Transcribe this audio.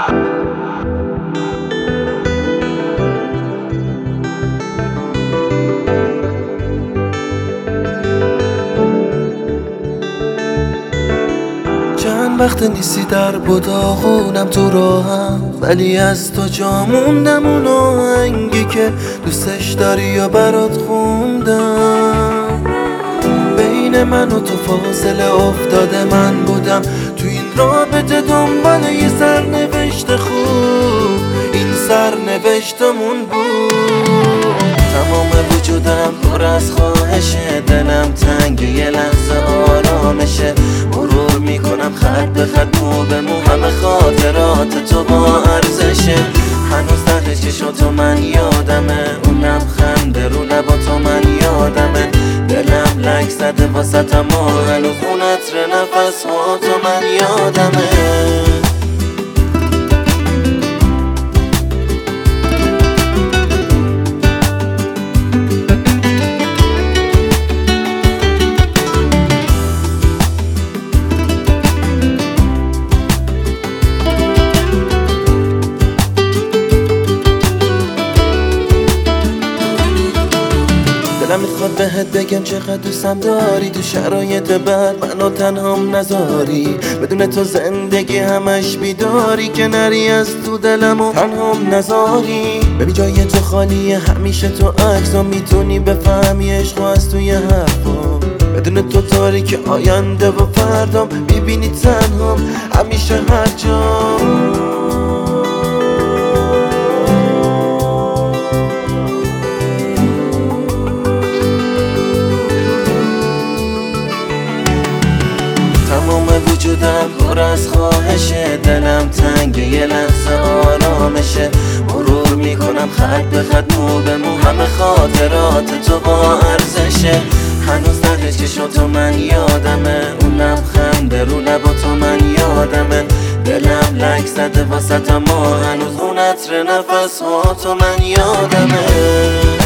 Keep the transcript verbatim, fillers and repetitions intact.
چند وقت نیستی در بوداغونم تو راهم، ولی از تو جا موندم اون آهنگی که دوستش داری یا برات خوندم. بین من و تو فاصله افتاده، من بودم تو این رابطه دنبال یه سرنوشت خوب، این سرنوشتمون بود. تمام وجودم پر از خواهشه، دلم تنگ یه لحظه آرامشه. مرور میکنم خط به خط مو به مو، همه خاطرات تو با ارزشه. هنوز ته چشاتو من یادمه، اون لبخند رو لبا تو من یادمه. دلم لک زده واسه اما هنوز اون عطر نفس ها تو من یادمه. دلم میخواد بهت بگم چقدر دوستم داری، تو شرایط بد منو تنهام نذاری. بدون تو زندگی همش بیداری، که نری از تو دلم و تنهام نذاری. ببین جای تو خالیه همیشه تو عکسام، میتونی بفهمی عشقو از توی حرفام. بدون تو تاریک آینده و فردام، میبینی تنهام همیشه هر جا. تمام وجودم پر از خواهشه، دلم تنگ یه لحظه آرامشه. مرور میکنم خط به خط مو به مو، همه خاطرات تو با ارزشه. هنوز ته چشاتو من یادمه، اون لبخند رو لبا تو من یادمه. دلم لک زده واسه اما هنوز اون عطر نفس ها تو من یادمه.